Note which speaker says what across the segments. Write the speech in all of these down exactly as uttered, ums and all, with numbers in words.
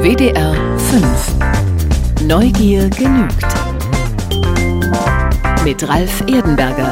Speaker 1: W D R fünf. Neugier genügt. Mit Ralf Erdenberger.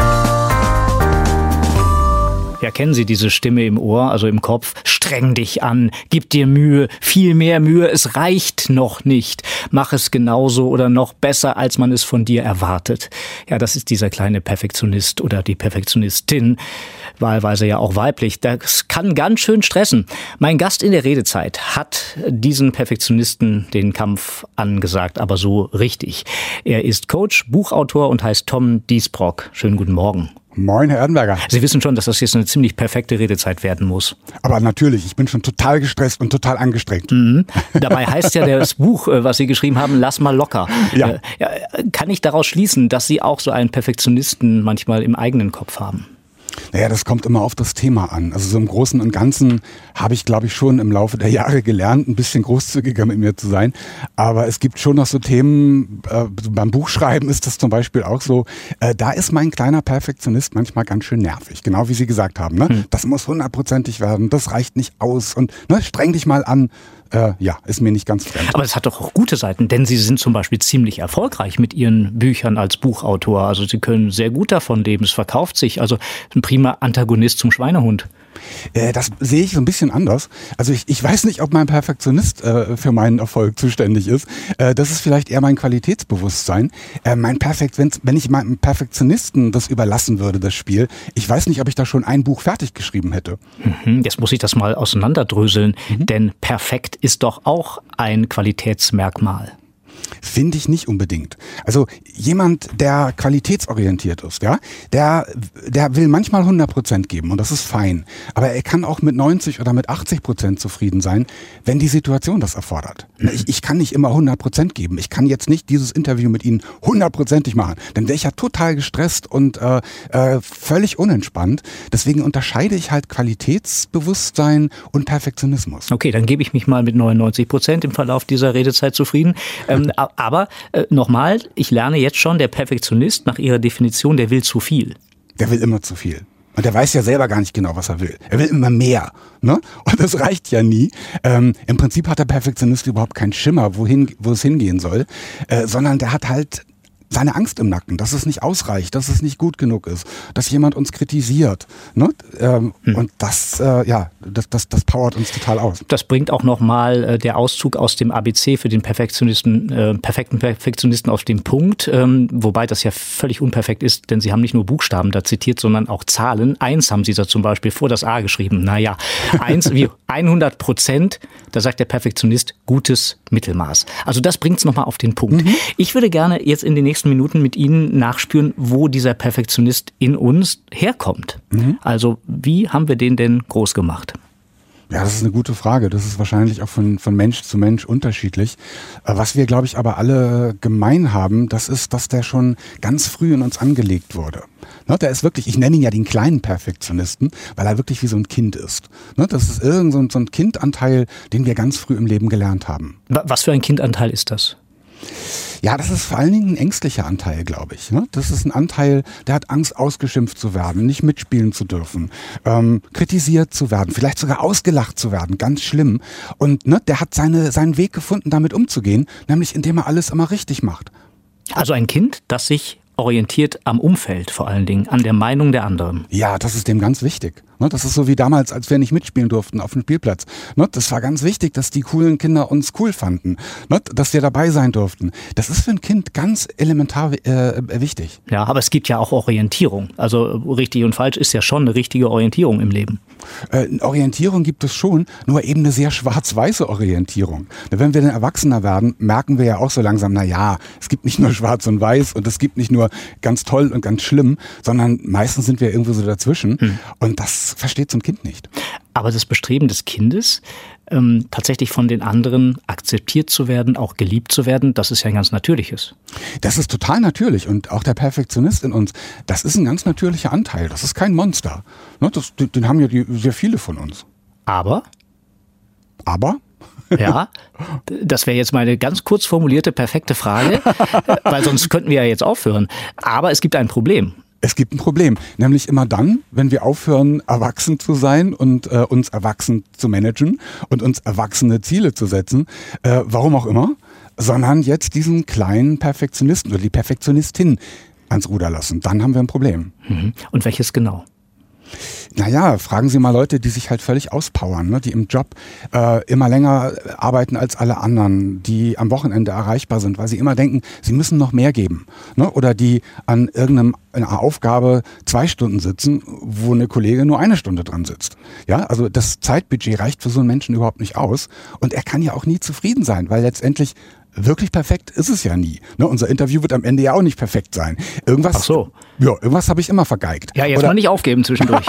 Speaker 2: Ja, kennen Sie diese Stimme im Ohr, also im Kopf? Streng dich an, gib dir Mühe, viel mehr Mühe, es reicht noch nicht. Mach es genauso oder noch besser, als man es von dir erwartet. Ja, das ist dieser kleine Perfektionist oder die Perfektionistin, wahlweise ja auch weiblich. Das kann ganz schön stressen. Mein Gast in der Redezeit hat diesen Perfektionisten den Kampf angesagt, aber so richtig. Er ist Coach, Buchautor und heißt Tom Diesbrock. Schönen guten Morgen.
Speaker 3: Moin, Herr Erdenberger.
Speaker 2: Sie wissen schon, dass das jetzt eine ziemlich perfekte Redezeit werden muss.
Speaker 3: Aber natürlich, ich bin schon total gestresst und total angestrengt.
Speaker 2: Mhm. Dabei heißt ja das Buch, was Sie geschrieben haben, Lass mal locker.
Speaker 3: Ja.
Speaker 2: Kann ich daraus schließen, dass Sie auch so einen Perfektionisten manchmal im eigenen Kopf haben?
Speaker 3: Naja, das kommt immer auf das Thema an. Also so im Großen und Ganzen habe ich, glaube ich, schon im Laufe der Jahre gelernt, ein bisschen großzügiger mit mir zu sein. Aber es gibt schon noch so Themen, äh, beim Buchschreiben ist das zum Beispiel auch so, äh, da ist mein kleiner Perfektionist manchmal ganz schön nervig. Genau wie Sie gesagt haben, ne? Hm. Das muss hundertprozentig werden, das reicht nicht aus und ne, streng dich mal an. Äh, ja, ist mir nicht ganz fremd.
Speaker 2: Aber es hat doch auch gute Seiten, denn Sie sind zum Beispiel ziemlich erfolgreich mit Ihren Büchern als Buchautor. Also Sie können sehr gut davon leben, es verkauft sich. Also ein prima Antagonist zum Schweinehund.
Speaker 3: Äh, das sehe ich so ein bisschen anders. Also ich, ich weiß nicht, ob mein Perfektionist äh, für meinen Erfolg zuständig ist. Äh, das ist vielleicht eher mein Qualitätsbewusstsein. Äh, mein Perfekt, wenn, wenn ich meinem Perfektionisten das überlassen würde, das Spiel, ich weiß nicht, ob ich da schon ein Buch fertig geschrieben hätte.
Speaker 2: Mhm, jetzt muss ich das mal auseinanderdröseln, mhm. denn perfekt ist doch auch ein Qualitätsmerkmal.
Speaker 3: Finde ich nicht unbedingt. Also jemand, der qualitätsorientiert ist, ja, der, der will manchmal hundert Prozent geben und das ist fein. Aber er kann auch mit neunzig oder mit achtzig Prozent zufrieden sein, wenn die Situation das erfordert. Ich, ich kann nicht immer hundert Prozent geben. Ich kann jetzt nicht dieses Interview mit Ihnen hundertprozentig machen. Dann wäre ich ja total gestresst und äh, äh, völlig unentspannt. Deswegen unterscheide ich halt Qualitätsbewusstsein und Perfektionismus.
Speaker 2: Okay, dann gebe ich mich mal mit neunundneunzig Prozent im Verlauf dieser Redezeit zufrieden. Ähm, Aber äh, nochmal, ich lerne jetzt schon, der Perfektionist nach Ihrer Definition, der will zu viel.
Speaker 3: Der will immer zu viel. Und der weiß ja selber gar nicht genau, was er will. Er will immer mehr. Ne? Und das reicht ja nie. Ähm, Im Prinzip hat der Perfektionist überhaupt keinen Schimmer, wohin, wo es hingehen soll, äh, sondern der hat halt seine Angst im Nacken, dass es nicht ausreicht, dass es nicht gut genug ist, dass jemand uns kritisiert. Ne? Ähm, hm. Und das, äh, ja, das, das, das powert uns total aus.
Speaker 2: Das bringt auch nochmal äh, der Auszug aus dem A B C für den Perfektionisten, äh, perfekten Perfektionisten auf den Punkt, ähm, wobei das ja völlig unperfekt ist, denn Sie haben nicht nur Buchstaben da zitiert, sondern auch Zahlen. Eins haben Sie da zum Beispiel vor das A geschrieben. Naja, eins wie hundert Prozent, da sagt der Perfektionist gutes Mittelmaß. Also das bringt es nochmal auf den Punkt. Mhm. Ich würde gerne jetzt in den nächsten Minuten mit Ihnen nachspüren, wo dieser Perfektionist in uns herkommt. Mhm. Also wie haben wir den denn groß gemacht?
Speaker 3: Ja, das ist eine gute Frage. Das ist wahrscheinlich auch von, von Mensch zu Mensch unterschiedlich. Was wir, glaube ich, aber alle gemein haben, das ist, dass der schon ganz früh in uns angelegt wurde. Ne, der ist wirklich, ich nenne ihn ja den kleinen Perfektionisten, weil er wirklich wie so ein Kind ist. Ne, das ist irgend so ein, so ein Kindanteil, den wir ganz früh im Leben gelernt haben.
Speaker 2: Was für ein Kindanteil ist das?
Speaker 3: Ja, das ist vor allen Dingen ein ängstlicher Anteil, glaube ich. Das ist ein Anteil, der hat Angst, ausgeschimpft zu werden, nicht mitspielen zu dürfen, ähm, kritisiert zu werden, vielleicht sogar ausgelacht zu werden, ganz schlimm. Und ne, der hat seine, seinen Weg gefunden, damit umzugehen, nämlich indem er alles immer richtig macht.
Speaker 2: Also ein Kind, das sich orientiert am Umfeld vor allen Dingen, an der Meinung der anderen.
Speaker 3: Ja, das ist dem ganz wichtig. Das ist so wie damals, als wir nicht mitspielen durften auf dem Spielplatz. Das war ganz wichtig, dass die coolen Kinder uns cool fanden, dass wir dabei sein durften. Das ist für ein Kind ganz elementar äh, wichtig.
Speaker 2: Ja, aber es gibt ja auch Orientierung. Also richtig und falsch ist ja schon eine richtige Orientierung im Leben.
Speaker 3: Äh, Orientierung gibt es schon, nur eben eine sehr schwarz-weiße Orientierung. Wenn wir dann Erwachsener werden, merken wir ja auch so langsam, na ja, es gibt nicht nur schwarz und weiß und es gibt nicht nur ganz toll und ganz schlimm, sondern meistens sind wir irgendwo so dazwischen. Hm. Und das versteht so ein Kind nicht.
Speaker 2: Aber das Bestreben des Kindes, ähm, tatsächlich von den anderen akzeptiert zu werden, auch geliebt zu werden, das ist ja ein ganz natürliches.
Speaker 3: Das ist total natürlich und auch der Perfektionist in uns, das ist ein ganz natürlicher Anteil, das ist kein Monster. Ne, das, den haben ja die, sehr viele von uns.
Speaker 2: Aber?
Speaker 3: Aber?
Speaker 2: Ja, das wäre jetzt meine ganz kurz formulierte perfekte Frage, weil sonst könnten wir ja jetzt aufhören. Aber es gibt ein Problem.
Speaker 3: Es gibt ein Problem, nämlich immer dann, wenn wir aufhören, erwachsen zu sein und äh, uns erwachsen zu managen und uns erwachsene Ziele zu setzen, äh, warum auch immer, sondern jetzt diesen kleinen Perfektionisten oder die Perfektionistin ans Ruder lassen. Dann haben wir ein Problem.
Speaker 2: Mhm. Und welches genau?
Speaker 3: Naja, fragen Sie mal Leute, die sich halt völlig auspowern, ne? Die im Job äh, immer länger arbeiten als alle anderen, die am Wochenende erreichbar sind, weil sie immer denken, sie müssen noch mehr geben. Ne? Oder die an irgendeiner Aufgabe zwei Stunden sitzen, wo eine Kollegin nur eine Stunde dran sitzt. Ja, also das Zeitbudget reicht für so einen Menschen überhaupt nicht aus. Und er kann ja auch nie zufrieden sein, weil letztendlich wirklich perfekt ist es ja nie. Ne, unser Interview wird am Ende ja auch nicht perfekt sein. Irgendwas,
Speaker 2: Ach so.
Speaker 3: Ja, irgendwas habe ich immer vergeigt.
Speaker 2: Ja, jetzt
Speaker 3: Oder?
Speaker 2: mal nicht aufgeben zwischendurch.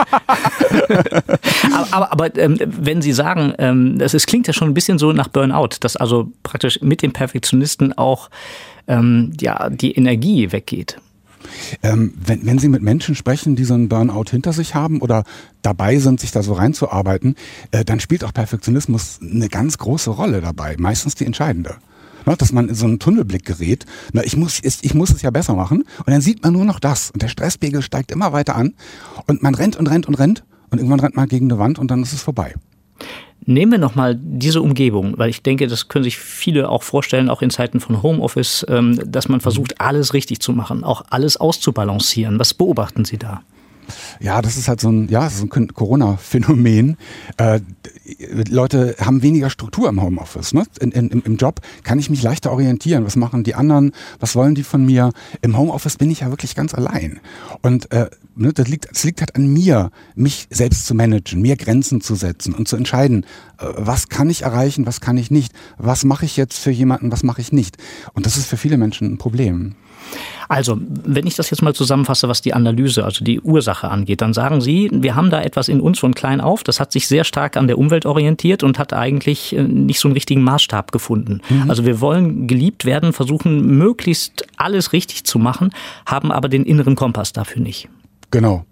Speaker 2: aber aber, aber ähm, wenn Sie sagen, ähm, das ist, klingt ja schon ein bisschen so nach Burnout, dass also praktisch mit dem Perfektionisten auch ähm, ja, die Energie weggeht.
Speaker 3: Ähm, wenn, wenn Sie mit Menschen sprechen, die so einen Burnout hinter sich haben oder dabei sind, sich da so reinzuarbeiten, äh, dann spielt auch Perfektionismus eine ganz große Rolle dabei. Meistens die entscheidende. Na, dass man in so einen Tunnelblick gerät. Na, ich muss, ich, ich muss es ja besser machen. Und dann sieht man nur noch das. Und der Stresspegel steigt immer weiter an. Und man rennt und rennt und rennt. Und irgendwann rennt man gegen eine Wand und dann ist es vorbei.
Speaker 2: Nehmen wir nochmal diese Umgebung, weil ich denke, das können sich viele auch vorstellen, auch in Zeiten von Homeoffice, dass man versucht, alles richtig zu machen, auch alles auszubalancieren. Was beobachten Sie da?
Speaker 3: Ja, das ist halt so ein, ja, so ein Corona-Phänomen. Äh, Leute haben weniger Struktur im Homeoffice. Ne? In, in, Im Job kann ich mich leichter orientieren. Was machen die anderen? Was wollen die von mir? Im Homeoffice bin ich ja wirklich ganz allein. Und äh, ne, das liegt, das liegt halt an mir, mich selbst zu managen, mir Grenzen zu setzen und zu entscheiden, äh, was kann ich erreichen, was kann ich nicht? Was mache ich jetzt für jemanden, was mache ich nicht? Und das ist für viele Menschen ein Problem.
Speaker 2: Also, wenn ich das jetzt mal zusammenfasse, was die Analyse, also die Ursache angeht, dann sagen Sie, wir haben da etwas in uns von klein auf, das hat sich sehr stark an der Umwelt orientiert und hat eigentlich nicht so einen richtigen Maßstab gefunden. Mhm. Also wir wollen geliebt werden, versuchen möglichst alles richtig zu machen, haben aber den inneren Kompass dafür nicht.
Speaker 3: Genau.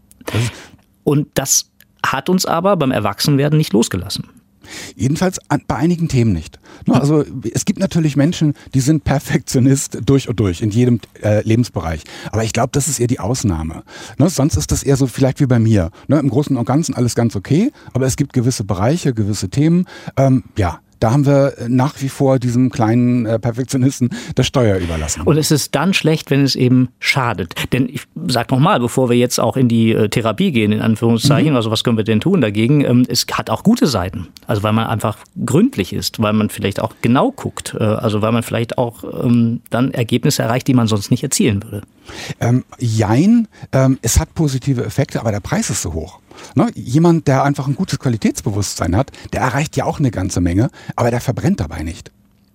Speaker 2: Und das hat uns aber beim Erwachsenwerden nicht losgelassen.
Speaker 3: Jedenfalls bei einigen Themen nicht. Also es gibt natürlich Menschen, die sind Perfektionist durch und durch in jedem äh, Lebensbereich. Aber ich glaube, das ist eher die Ausnahme. Ne? Sonst ist das eher so vielleicht wie bei mir. Ne? Im Großen und Ganzen alles ganz okay, aber es gibt gewisse Bereiche, gewisse Themen. Ähm, ja. Da haben wir nach wie vor diesem kleinen äh, Perfektionisten das Steuer überlassen.
Speaker 2: Und es ist dann schlecht, wenn es eben schadet. Denn ich sage nochmal, bevor wir jetzt auch in die äh, Therapie gehen, in Anführungszeichen, mhm. also was können wir denn tun dagegen? Ähm, es hat auch gute Seiten. Also weil man einfach gründlich ist, weil man vielleicht auch genau guckt. Äh, also weil man vielleicht auch ähm, dann Ergebnisse erreicht, die man sonst nicht erzielen würde.
Speaker 3: Ähm, jein, ähm, es hat positive Effekte, aber der Preis ist so hoch. Ne? Jemand, der einfach ein gutes Qualitätsbewusstsein hat, der erreicht ja auch eine ganze Menge, aber der verbrennt dabei nicht.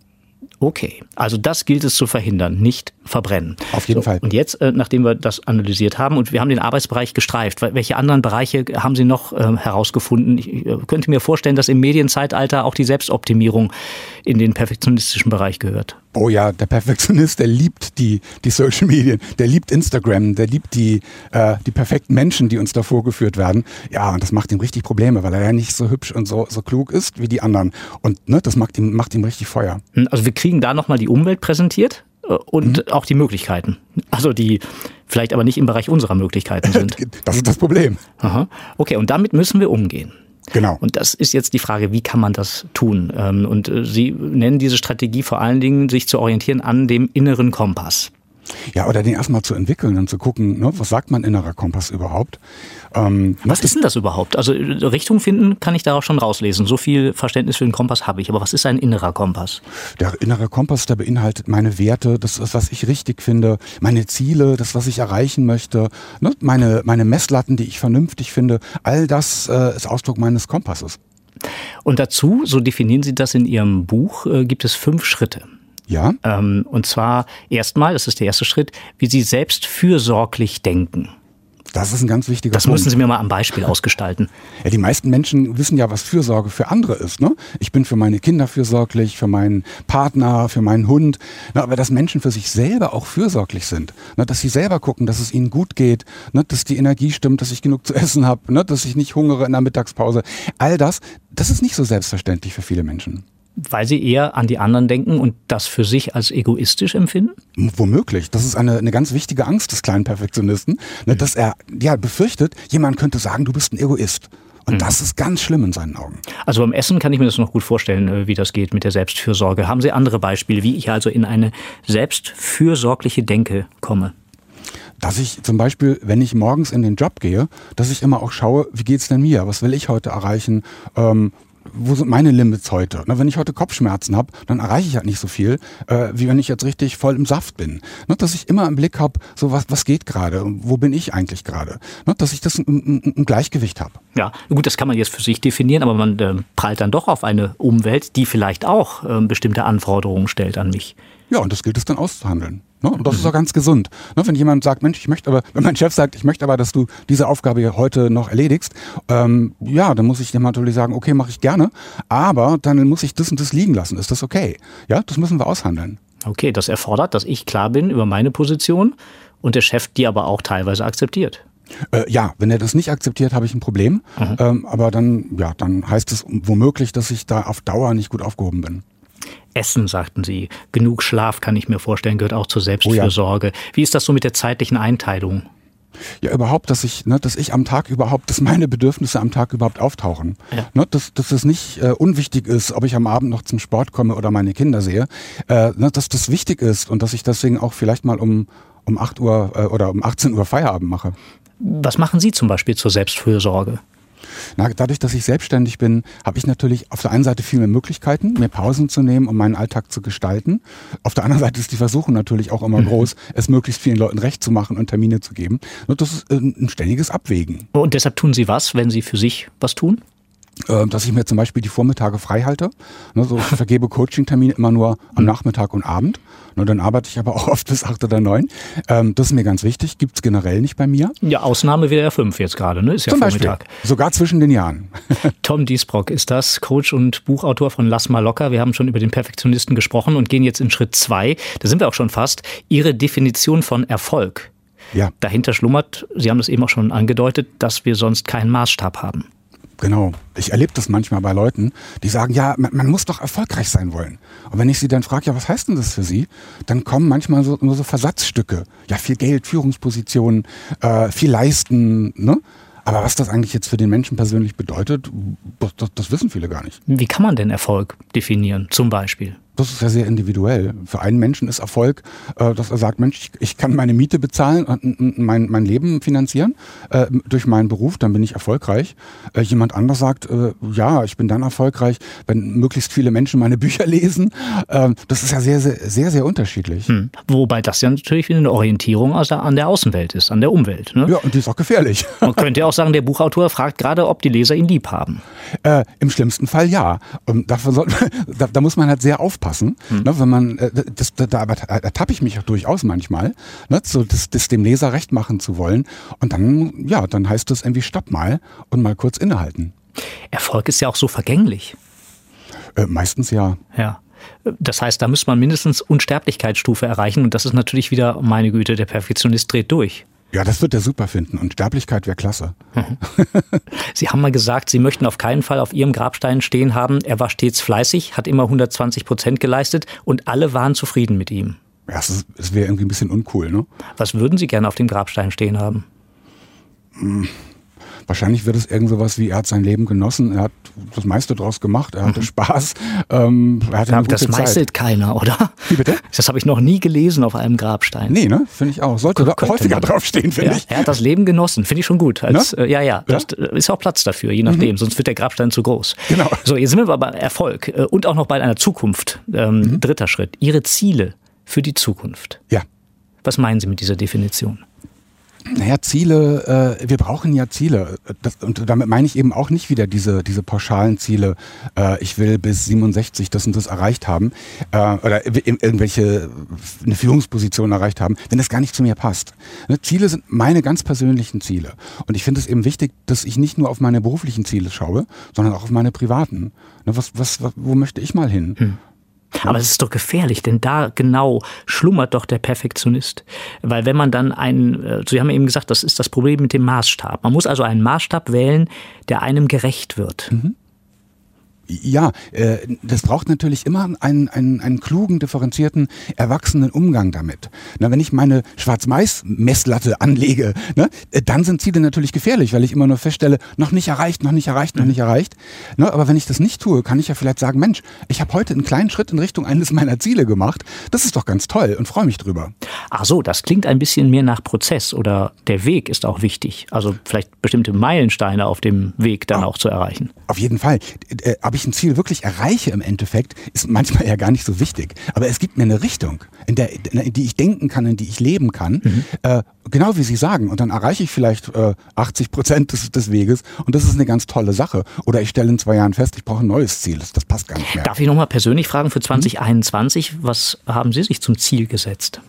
Speaker 2: Okay, also das gilt es zu verhindern, nicht verbrennen.
Speaker 3: Auf jeden
Speaker 2: so,
Speaker 3: Fall.
Speaker 2: Und jetzt, äh, nachdem wir das analysiert haben und wir haben den Arbeitsbereich gestreift, welche anderen Bereiche haben Sie noch äh, herausgefunden? Ich äh, könnte mir vorstellen, dass im Medienzeitalter auch die Selbstoptimierung in den perfektionistischen Bereich gehört.
Speaker 3: Oh ja, der Perfektionist, der liebt die, die Social Medien, der liebt Instagram, der liebt die, äh, die perfekten Menschen, die uns da vorgeführt werden. Ja, und das macht ihm richtig Probleme, weil er ja nicht so hübsch und so, so klug ist wie die anderen. Und ne, das macht ihm, macht ihm richtig Feuer.
Speaker 2: Also wir kriegen da nochmal die Umwelt präsentiert und mhm. auch die Möglichkeiten. Also die vielleicht aber nicht im Bereich unserer Möglichkeiten sind.
Speaker 3: Das ist das Problem.
Speaker 2: Aha. Okay, und damit müssen wir umgehen.
Speaker 3: Genau.
Speaker 2: Und das ist jetzt die Frage, wie kann man das tun? Und Sie nennen diese Strategie vor allen Dingen, sich zu orientieren an dem inneren Kompass.
Speaker 3: Ja, oder den erstmal zu entwickeln und zu gucken, ne, was sagt mein innerer Kompass überhaupt? Ähm,
Speaker 2: was ist denn das überhaupt? Also Richtung finden kann ich daraus schon rauslesen. So viel Verständnis für den Kompass habe ich. Aber was ist ein innerer Kompass?
Speaker 3: Der innere Kompass, der beinhaltet meine Werte, das ist, was ich richtig finde, meine Ziele, das, was ich erreichen möchte, ne, meine, meine Messlatten, die ich vernünftig finde. All das äh, ist Ausdruck meines Kompasses.
Speaker 2: Und dazu, so definieren Sie das in Ihrem Buch, äh, gibt es fünf Schritte.
Speaker 3: Ja.
Speaker 2: Ähm, und zwar erstmal, das ist der erste Schritt, wie Sie selbst fürsorglich denken.
Speaker 3: Das ist ein ganz wichtiger
Speaker 2: Das
Speaker 3: Punkt.
Speaker 2: müssen Sie mir mal am Beispiel ausgestalten.
Speaker 3: Ja, die meisten Menschen wissen ja, was Fürsorge für andere ist. Ne? Ich bin für meine Kinder fürsorglich, für meinen Partner, für meinen Hund. Na, aber dass Menschen für sich selber auch fürsorglich sind. Ne? Dass sie selber gucken, dass es ihnen gut geht, ne? Dass die Energie stimmt, dass ich genug zu essen habe, ne? Dass ich nicht hungere in der Mittagspause. All das, das ist nicht so selbstverständlich für viele Menschen.
Speaker 2: Weil Sie eher an die anderen denken und das für sich als egoistisch empfinden?
Speaker 3: Womöglich. Das ist eine, eine ganz wichtige Angst des kleinen Perfektionisten, ne, dass er ja befürchtet, jemand könnte sagen, du bist ein Egoist. Und mhm. das ist ganz schlimm in seinen Augen.
Speaker 2: Also beim Essen kann ich mir das noch gut vorstellen, wie das geht mit der Selbstfürsorge. Haben Sie andere Beispiele, wie ich also in eine selbstfürsorgliche Denke komme?
Speaker 3: Dass ich zum Beispiel, wenn ich morgens in den Job gehe, dass ich immer auch schaue, wie geht's denn mir? Was will ich heute erreichen? Ähm, wo sind meine Limits heute? Na, wenn ich heute Kopfschmerzen habe, dann erreiche ich halt nicht so viel, äh, wie wenn ich jetzt richtig voll im Saft bin. Na, dass ich immer im Blick habe, so was, was geht gerade? Wo bin ich eigentlich gerade? Na, dass ich das im, im, im Gleichgewicht habe.
Speaker 2: Ja, gut, das kann man jetzt für sich definieren, aber man äh, prallt dann doch auf eine Umwelt, die vielleicht auch äh, bestimmte Anforderungen stellt an mich.
Speaker 3: Ja, und das gilt es dann auszuhandeln. Ne? Und das mhm. ist auch ganz gesund. Ne? Wenn jemand sagt, Mensch, ich möchte aber, wenn mein Chef sagt, ich möchte aber, dass du diese Aufgabe heute noch erledigst, ähm, ja, dann muss ich dem natürlich sagen, okay, mache ich gerne, aber dann muss ich das und das liegen lassen. Ist das okay? Ja, das müssen wir aushandeln.
Speaker 2: Okay, das erfordert, dass ich klar bin über meine Position und der Chef die aber auch teilweise akzeptiert.
Speaker 3: Äh, ja, wenn er das nicht akzeptiert, habe ich ein Problem. Mhm. Ähm, aber dann, ja, dann heißt es womöglich, dass ich da auf Dauer nicht gut aufgehoben bin.
Speaker 2: Essen, sagten Sie. Genug Schlaf, kann ich mir vorstellen, gehört auch zur Selbstfürsorge. Oh ja. Wie ist das so mit der zeitlichen Einteilung?
Speaker 3: Ja, überhaupt, dass ich, ne, dass ich am Tag überhaupt, dass meine Bedürfnisse am Tag überhaupt auftauchen. Ja. Ne, dass, dass es nicht äh, unwichtig ist, ob ich am Abend noch zum Sport komme oder meine Kinder sehe. Äh, ne, dass das wichtig ist und dass ich deswegen auch vielleicht mal um, um acht Uhr äh, oder um achtzehn Uhr Feierabend mache.
Speaker 2: Was machen Sie zum Beispiel zur Selbstfürsorge?
Speaker 3: Na, dadurch, dass ich selbstständig bin, habe ich natürlich auf der einen Seite viel mehr Möglichkeiten, mir Pausen zu nehmen, um meinen Alltag zu gestalten. Auf der anderen Seite ist die Versuchung natürlich auch immer mhm. groß, es möglichst vielen Leuten recht zu machen und Termine zu geben. Und das ist ein ständiges Abwägen.
Speaker 2: Und deshalb tun Sie was, wenn Sie für sich was tun?
Speaker 3: Dass ich mir zum Beispiel die Vormittage frei halte. Ich vergebe Coaching-Termine immer nur am Nachmittag und Abend. Dann arbeite ich aber auch oft bis acht oder neun. Das ist mir ganz wichtig. Gibt es generell nicht bei mir.
Speaker 2: Ja, Ausnahme wäre ja fünf jetzt gerade, ne? Ist ja
Speaker 3: zum
Speaker 2: Vormittag.
Speaker 3: Beispiel. Sogar zwischen den Jahren.
Speaker 2: Tom Diesbrock ist das, Coach und Buchautor von Lass mal locker. Wir haben schon über den Perfektionisten gesprochen und gehen jetzt in Schritt zwei. Da sind wir auch schon fast. Ihre Definition von Erfolg.
Speaker 3: Ja.
Speaker 2: Dahinter schlummert, Sie haben das eben auch schon angedeutet, dass wir sonst keinen Maßstab haben.
Speaker 3: Genau. Ich erlebe das manchmal bei Leuten, die sagen, ja, man, man muss doch erfolgreich sein wollen. Und wenn ich sie dann frage, ja, was heißt denn das für sie? Dann kommen manchmal so, nur so Versatzstücke. Ja, viel Geld, Führungspositionen, äh, viel leisten, ne? Aber was das eigentlich jetzt für den Menschen persönlich bedeutet, das, das, das wissen viele gar nicht.
Speaker 2: Wie kann man denn Erfolg definieren, zum Beispiel?
Speaker 3: Das ist ja sehr individuell. Für einen Menschen ist Erfolg, äh, dass er sagt, Mensch, ich, ich kann meine Miete bezahlen und mein, mein Leben finanzieren äh, durch meinen Beruf, dann bin ich erfolgreich. Äh, jemand anderes sagt, äh, ja, ich bin dann erfolgreich, wenn möglichst viele Menschen meine Bücher lesen. Äh, das ist ja sehr, sehr, sehr, sehr unterschiedlich.
Speaker 2: Hm. Wobei das ja natürlich wieder eine Orientierung aus der, an der Außenwelt ist, an der Umwelt. Ne?
Speaker 3: Ja, und die ist auch gefährlich.
Speaker 2: Man könnte ja auch sagen, der Buchautor fragt gerade, ob die Leser ihn lieb haben.
Speaker 3: Äh, Im schlimmsten Fall ja. Und dafür soll, da, da muss man halt sehr aufpassen. Hm. Ne, wenn man, das, da, da ertappe ich mich auch durchaus manchmal, ne, so das, das dem Leser recht machen zu wollen. Und dann, ja, dann heißt das irgendwie stopp mal und mal kurz innehalten.
Speaker 2: Erfolg ist ja auch so vergänglich.
Speaker 3: Äh, meistens ja.
Speaker 2: Ja. Das heißt, da müsste man mindestens Unsterblichkeitsstufe erreichen. Und das ist natürlich wieder, meine Güte, der Perfektionist dreht durch.
Speaker 3: Ja, das wird er super finden. Und Sterblichkeit wäre klasse.
Speaker 2: Mhm. Sie haben mal gesagt, Sie möchten auf keinen Fall auf Ihrem Grabstein stehen haben. Er war stets fleißig, hat immer hundertzwanzig Prozent geleistet und alle waren zufrieden mit ihm.
Speaker 3: Ja, das, das wäre irgendwie ein bisschen uncool, ne?
Speaker 2: Was würden Sie gerne auf dem Grabstein stehen haben?
Speaker 3: Hm. Wahrscheinlich wird es irgend sowas wie, er hat sein Leben genossen, er hat das meiste draus gemacht, er hatte mhm. Spaß, ähm, er hatte eine gute
Speaker 2: Das meißelt
Speaker 3: Zeit.
Speaker 2: Keiner, oder?
Speaker 3: Wie bitte?
Speaker 2: Das habe ich noch nie gelesen auf einem Grabstein.
Speaker 3: Nee, ne? Finde ich auch. Sollte da häufiger man. draufstehen, finde
Speaker 2: ja,
Speaker 3: ich.
Speaker 2: Er hat das Leben genossen, finde ich schon gut. Als,
Speaker 3: ne?
Speaker 2: äh, ja, ja, das ja? ist auch Platz dafür, je nachdem, mhm. sonst wird der Grabstein zu groß.
Speaker 3: Genau.
Speaker 2: So, jetzt sind wir aber bei Erfolg äh, und auch noch bei einer Zukunft. Ähm, mhm. Dritter Schritt, Ihre Ziele für die Zukunft.
Speaker 3: Ja.
Speaker 2: Was meinen Sie mit dieser Definition?
Speaker 3: Naja, Ziele, äh, wir brauchen ja Ziele. Das, und damit meine ich eben auch nicht wieder diese, diese pauschalen Ziele, äh, ich will bis siebenundsechzig das und das erreicht haben, äh, oder irgendwelche eine Führungsposition erreicht haben, wenn das gar nicht zu mir passt. Ne, Ziele sind meine ganz persönlichen Ziele. Und ich finde es eben wichtig, dass ich nicht nur auf meine beruflichen Ziele schaue, sondern auch auf meine privaten. Ne, was, was, wo möchte ich mal hin? Hm.
Speaker 2: Aber es ist doch gefährlich, denn da genau schlummert doch der Perfektionist. Weil wenn man dann einen, Sie haben eben gesagt, das ist das Problem mit dem Maßstab. Man muss also einen Maßstab wählen, der einem gerecht wird.
Speaker 3: Mhm. Ja, äh, das braucht natürlich immer einen, einen, einen klugen, differenzierten, erwachsenen Umgang damit. Na, wenn ich meine Schwarz-Mais-Messlatte anlege, ne, dann sind Ziele natürlich gefährlich, weil ich immer nur feststelle, noch nicht erreicht, noch nicht erreicht, noch nicht erreicht. Na, aber wenn ich das nicht tue, kann ich ja vielleicht sagen, Mensch, ich habe heute einen kleinen Schritt in Richtung eines meiner Ziele gemacht. Das ist doch ganz toll und freue mich drüber.
Speaker 2: Ach so, das klingt ein bisschen mehr nach Prozess oder der Weg ist auch wichtig. Also vielleicht bestimmte Meilensteine auf dem Weg dann oh, auch zu erreichen.
Speaker 3: Auf jeden Fall. Äh, ob ich ein Ziel wirklich erreiche im Endeffekt, ist manchmal ja gar nicht so wichtig. Aber es gibt mir eine Richtung, in, der, in die ich denken kann, in die ich leben kann. Mhm. Äh, genau wie Sie sagen. Und dann erreiche ich vielleicht äh, achtzig Prozent des, des Weges. Und das ist eine ganz tolle Sache. Oder ich stelle in zwei Jahren fest, ich brauche ein neues Ziel. Das, das passt gar nicht mehr.
Speaker 2: Darf ich nochmal persönlich fragen für zwanzig einundzwanzig, mhm. was haben Sie sich zum Ziel gesetzt?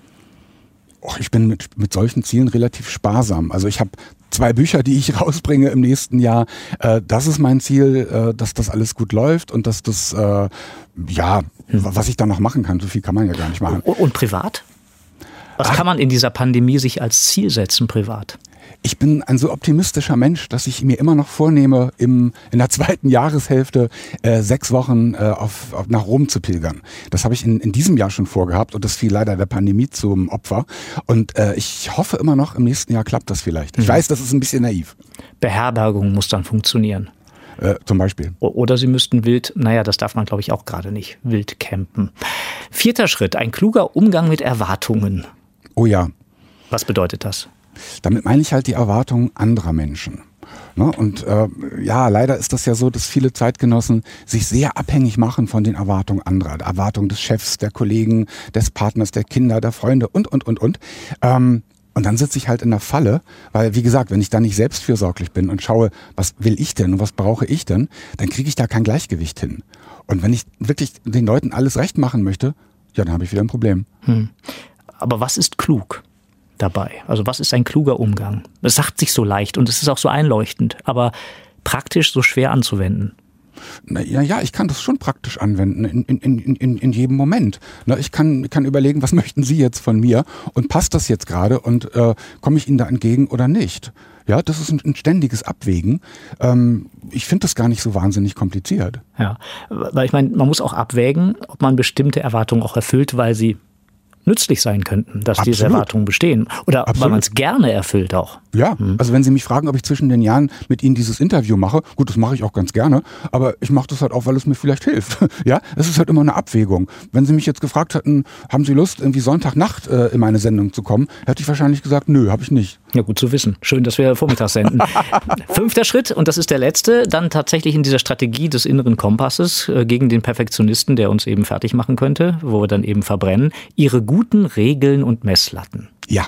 Speaker 3: Och, ich bin mit, mit solchen Zielen relativ sparsam. Also ich habe zwei Bücher, die ich rausbringe im nächsten Jahr. Äh, das ist mein Ziel, äh, dass das alles gut läuft und dass das, äh, ja, hm. was ich da noch machen kann. So viel kann man ja gar nicht machen.
Speaker 2: Und, und privat? Was Ach. kann man in dieser Pandemie sich als Ziel setzen, privat?
Speaker 3: Ich bin ein so optimistischer Mensch, dass ich mir immer noch vornehme, im, in der zweiten Jahreshälfte äh, sechs Wochen äh, auf, auf, nach Rom zu pilgern. Das habe ich in, in diesem Jahr schon vorgehabt und das fiel leider der Pandemie zum Opfer. Und äh, ich hoffe immer noch, im nächsten Jahr klappt das vielleicht. Ich mhm. weiß, das ist ein bisschen naiv.
Speaker 2: Beherbergung muss dann funktionieren.
Speaker 3: Äh, zum Beispiel.
Speaker 2: Oder Sie müssten wild, naja, das darf man glaube ich auch gerade nicht, wild campen. Vierter Schritt, ein kluger Umgang mit Erwartungen.
Speaker 3: Oh ja.
Speaker 2: Was bedeutet das?
Speaker 3: Damit meine ich halt die Erwartungen anderer Menschen. Ne? Und äh, ja, leider ist das ja so, dass viele Zeitgenossen sich sehr abhängig machen von den Erwartungen anderer. Der Erwartungen des Chefs, der Kollegen, des Partners, der Kinder, der Freunde und, und, und, und. Ähm, und dann sitze ich halt in der Falle, weil wie gesagt, wenn ich da nicht selbstfürsorglich bin und schaue, was will ich denn und was brauche ich denn, dann kriege ich da kein Gleichgewicht hin. Und wenn ich wirklich den Leuten alles recht machen möchte, ja, dann habe ich wieder ein Problem.
Speaker 2: Hm. Aber was ist klug dabei? Also was ist ein kluger Umgang? Es sagt sich so leicht und es ist auch so einleuchtend, aber praktisch so schwer anzuwenden.
Speaker 3: Na ja, ja, ich kann das schon praktisch anwenden in, in, in, in, in jedem Moment. Na, ich kann, kann überlegen, was möchten Sie jetzt von mir und passt das jetzt gerade und äh, komme ich Ihnen da entgegen oder nicht? Ja, das ist ein, ein ständiges Abwägen. Ähm, ich finde das gar nicht so wahnsinnig kompliziert.
Speaker 2: Ja, weil ich meine, man muss auch abwägen, ob man bestimmte Erwartungen auch erfüllt, weil sie nützlich sein könnten, dass Absolut. diese Erwartungen bestehen. Oder Absolut. weil man es gerne erfüllt auch.
Speaker 3: Ja, hm. also wenn Sie mich fragen, ob ich zwischen den Jahren mit Ihnen dieses Interview mache, gut, das mache ich auch ganz gerne, aber ich mache das halt auch, weil es mir vielleicht hilft. Ja, es ist halt immer eine Abwägung. Wenn Sie mich jetzt gefragt hätten, haben Sie Lust, irgendwie Sonntagnacht äh, in meine Sendung zu kommen, hätte ich wahrscheinlich gesagt, nö, habe ich nicht.
Speaker 2: Ja, gut zu wissen. Schön, dass wir vormittags senden. Fünfter Schritt, und das ist der letzte, dann tatsächlich in dieser Strategie des inneren Kompasses äh, gegen den Perfektionisten, der uns eben fertig machen könnte, wo wir dann eben verbrennen, Ihre guten Regeln und Messlatten.
Speaker 3: Ja.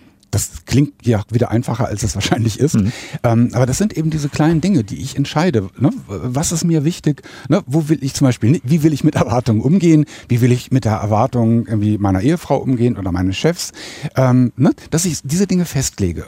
Speaker 3: Das klingt ja wieder einfacher, als es wahrscheinlich ist. Mhm. Ähm, aber das sind eben diese kleinen Dinge, die ich entscheide. Ne? Was ist mir wichtig? Ne? Wo will ich zum Beispiel, wie will ich mit Erwartungen umgehen? Wie will ich mit der Erwartung irgendwie meiner Ehefrau umgehen oder meines Chefs? Ähm, ne? Dass ich diese Dinge festlege.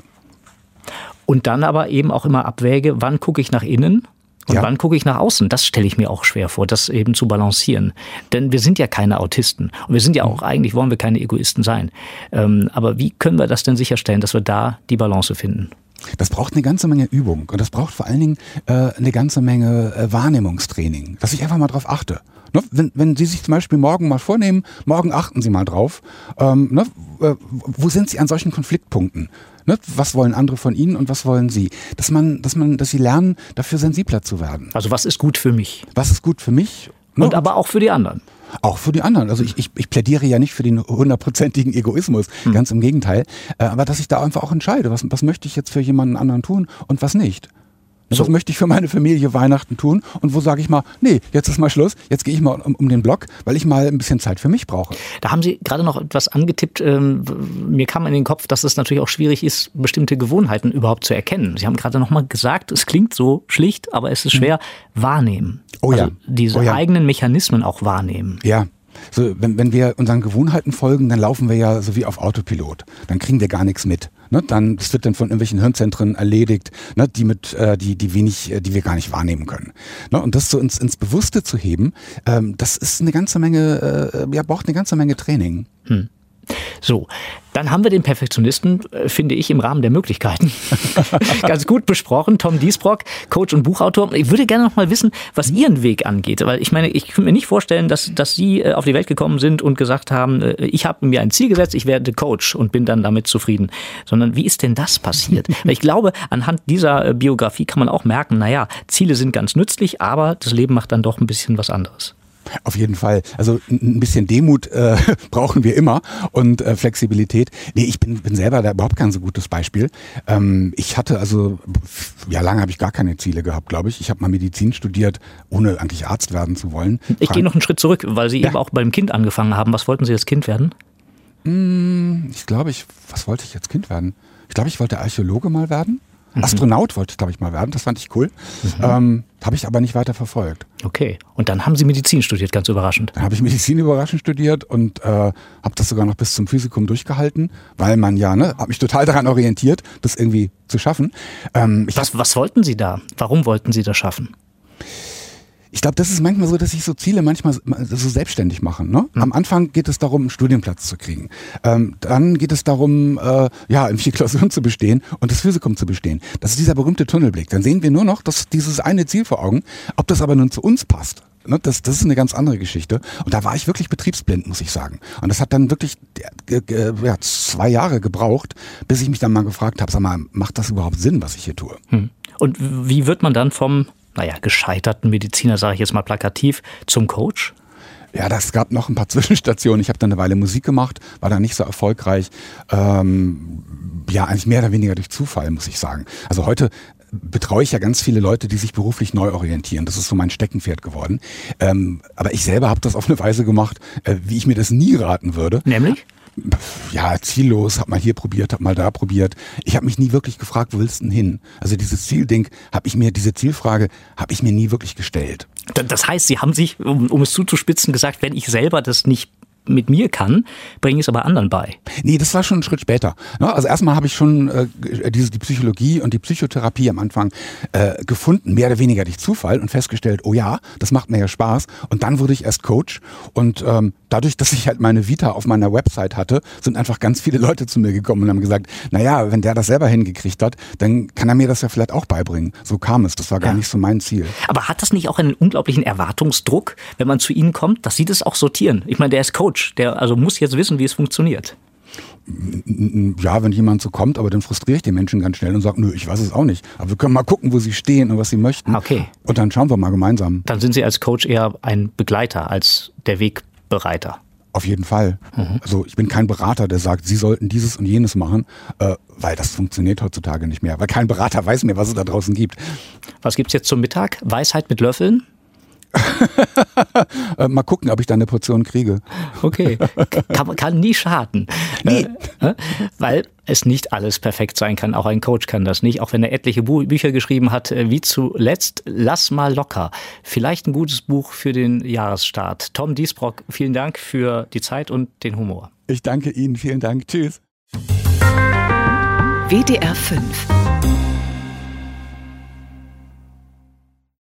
Speaker 2: Und dann aber eben auch immer abwäge, wann gucke ich nach innen? Und ja. wann gucke ich nach außen? Das stelle ich mir auch schwer vor, das eben zu balancieren. Denn wir sind ja keine Autisten. Und wir sind ja auch, eigentlich wollen wir keine Egoisten sein. Ähm, aber wie können wir das denn sicherstellen, dass wir da die Balance finden?
Speaker 3: Das braucht eine ganze Menge Übung. Und das braucht vor allen Dingen äh, eine ganze Menge äh, Wahrnehmungstraining. Dass ich einfach mal drauf achte. Ne? Wenn, wenn Sie sich zum Beispiel morgen mal vornehmen, morgen achten Sie mal drauf. Ähm, ne? äh, wo sind Sie an solchen Konfliktpunkten? Ne? Was wollen andere von Ihnen und was wollen Sie? Dass man, dass man, dass Sie lernen, dafür sensibler zu werden.
Speaker 2: Also was ist gut für mich?
Speaker 3: Was ist gut für mich?
Speaker 2: Ne? Und aber auch für die anderen.
Speaker 3: Auch für die anderen. Also ich, ich, ich plädiere ja nicht für den hundertprozentigen Egoismus, hm. ganz im Gegenteil. Äh, aber dass ich da einfach auch entscheide, was, was möchte ich jetzt für jemanden anderen tun und was nicht. So. Was möchte ich für meine Familie Weihnachten tun und wo sage ich mal, nee, jetzt ist mal Schluss, jetzt gehe ich mal um, um den Block, weil ich mal ein bisschen Zeit für mich brauche.
Speaker 2: Da haben Sie gerade noch etwas angetippt. Ähm, mir kam in den Kopf, dass es natürlich auch schwierig ist, bestimmte Gewohnheiten überhaupt zu erkennen. Sie haben gerade noch mal gesagt, es klingt so schlicht, aber es ist schwer, mhm. wahrnehmen.
Speaker 3: Oh ja.
Speaker 2: Also diese
Speaker 3: oh ja.
Speaker 2: eigenen Mechanismen auch wahrnehmen.
Speaker 3: Ja. So, wenn, wenn wir unseren Gewohnheiten folgen, dann laufen wir ja so wie auf Autopilot. Dann kriegen wir gar nichts mit. Ne? Dann, das wird dann von irgendwelchen Hirnzentren erledigt, ne? die mit, äh, die, die wenig, die wir gar nicht wahrnehmen können. Ne? Und das so ins, ins Bewusste zu heben, ähm, das ist eine ganze Menge, äh, ja, braucht eine ganze Menge Training.
Speaker 2: Hm. So, dann haben wir den Perfektionisten, finde ich, im Rahmen der Möglichkeiten ganz gut besprochen. Tom Diesbrock, Coach und Buchautor. Ich würde gerne noch mal wissen, was Ihren Weg angeht. Weil ich meine, ich kann mir nicht vorstellen, dass, dass Sie auf die Welt gekommen sind und gesagt haben, ich habe mir ein Ziel gesetzt, ich werde Coach und bin dann damit zufrieden. Sondern wie ist denn das passiert? Weil ich glaube, anhand dieser Biografie kann man auch merken, naja, Ziele sind ganz nützlich, aber das Leben macht dann doch ein bisschen was anderes.
Speaker 3: Auf jeden Fall. Also ein bisschen Demut äh, brauchen wir immer und äh, Flexibilität. Nee, ich bin, bin selber da überhaupt kein so gutes Beispiel. Ähm, ich hatte also, ja lange habe ich gar keine Ziele gehabt, glaube ich. Ich habe mal Medizin studiert, ohne eigentlich Arzt werden zu wollen.
Speaker 2: Ich gehe noch einen Schritt zurück, weil Sie ja. eben auch beim Kind angefangen haben. Was wollten Sie als Kind werden?
Speaker 3: Hm, ich glaube, ich, was wollte ich als Kind werden? Ich glaube, ich wollte Archäologe mal werden. Astronaut wollte ich, glaube ich, mal werden. Das fand ich cool. Mhm. Ähm, habe ich aber nicht weiter verfolgt.
Speaker 2: Okay. Und dann haben Sie Medizin studiert, ganz überraschend.
Speaker 3: Dann habe ich Medizin überraschend studiert und äh, habe das sogar noch bis zum Physikum durchgehalten, weil man ja, ne, habe mich total daran orientiert, das irgendwie zu schaffen. Ähm, ich
Speaker 2: was, was wollten Sie da? Warum wollten Sie das schaffen?
Speaker 3: Ich glaube, das ist manchmal so, dass sich so Ziele manchmal so selbstständig machen. Ne? Mhm. Am Anfang geht es darum, einen Studienplatz zu kriegen. Ähm, dann geht es darum, äh, ja, irgendwelche Klausuren zu bestehen und das Physikum zu bestehen. Das ist dieser berühmte Tunnelblick. Dann sehen wir nur noch das, dieses eine Ziel vor Augen. Ob das aber nun zu uns passt, ne? das, das ist eine ganz andere Geschichte. Und da war ich wirklich betriebsblind, muss ich sagen. Und das hat dann wirklich äh, äh, ja, zwei Jahre gebraucht, bis ich mich dann mal gefragt habe, sag mal, macht das überhaupt Sinn, was ich hier tue?
Speaker 2: Mhm. Und wie wird man dann vom naja, gescheiterten Mediziner, sage ich jetzt mal plakativ, zum Coach?
Speaker 3: Ja, das gab noch ein paar Zwischenstationen. Ich habe dann eine Weile Musik gemacht, war dann nicht so erfolgreich. Ähm, ja, eigentlich mehr oder weniger durch Zufall, muss ich sagen. Also heute betreue ich ja ganz viele Leute, die sich beruflich neu orientieren. Das ist so mein Steckenpferd geworden. Ähm, aber ich selber habe das auf eine Weise gemacht, äh, wie ich mir das nie raten würde.
Speaker 2: Nämlich?
Speaker 3: Ja, ziellos, hab mal hier probiert, hab mal da probiert. Ich habe mich nie wirklich gefragt, wo willst du denn hin? Also dieses Zielding, habe ich mir, diese Zielfrage, habe ich mir nie wirklich gestellt.
Speaker 2: Das heißt, Sie haben sich, um, um es zuzuspitzen, gesagt, wenn ich selber das nicht mit mir kann, bringe ich es aber anderen bei.
Speaker 3: Nee, das war schon ein Schritt später. Also erstmal habe ich schon äh, diese, die Psychologie und die Psychotherapie am Anfang äh, gefunden, mehr oder weniger durch Zufall und festgestellt, oh ja, das macht mir ja Spaß. Und dann wurde ich erst Coach und ähm, dadurch, dass ich halt meine Vita auf meiner Website hatte, sind einfach ganz viele Leute zu mir gekommen und haben gesagt, naja, wenn der das selber hingekriegt hat, dann kann er mir das ja vielleicht auch beibringen. So kam es, das war gar ja. nicht so mein Ziel.
Speaker 2: Aber hat das nicht auch einen unglaublichen Erwartungsdruck, wenn man zu Ihnen kommt, dass Sie das auch sortieren? Ich meine, der ist Coach. Der also muss jetzt wissen, wie es funktioniert.
Speaker 3: Ja, wenn jemand so kommt, aber dann frustriere ich den Menschen ganz schnell und sage, nö, ich weiß es auch nicht. Aber wir können mal gucken, wo sie stehen und was sie möchten.
Speaker 2: Okay.
Speaker 3: Und dann schauen wir mal gemeinsam.
Speaker 2: Dann sind Sie als Coach eher ein Begleiter als der Wegbereiter.
Speaker 3: Auf jeden Fall. Mhm. Also ich bin kein Berater, der sagt, Sie sollten dieses und jenes machen, äh, weil das funktioniert heutzutage nicht mehr. Weil kein Berater weiß mehr, was es da draußen gibt.
Speaker 2: Was gibt's jetzt zum Mittag? Weisheit mit Löffeln?
Speaker 3: Mal gucken, ob ich da eine Portion kriege.
Speaker 2: Okay, kann, kann nie schaden. Nee. Äh, weil es nicht alles perfekt sein kann. Auch ein Coach kann das nicht. Auch wenn er etliche Bü- Bücher geschrieben hat, wie zuletzt Lass mal locker. Vielleicht ein gutes Buch für den Jahresstart. Tom Diesbrock, vielen Dank für die Zeit und den Humor.
Speaker 3: Ich danke Ihnen, vielen Dank. Tschüss.
Speaker 1: W D R fünf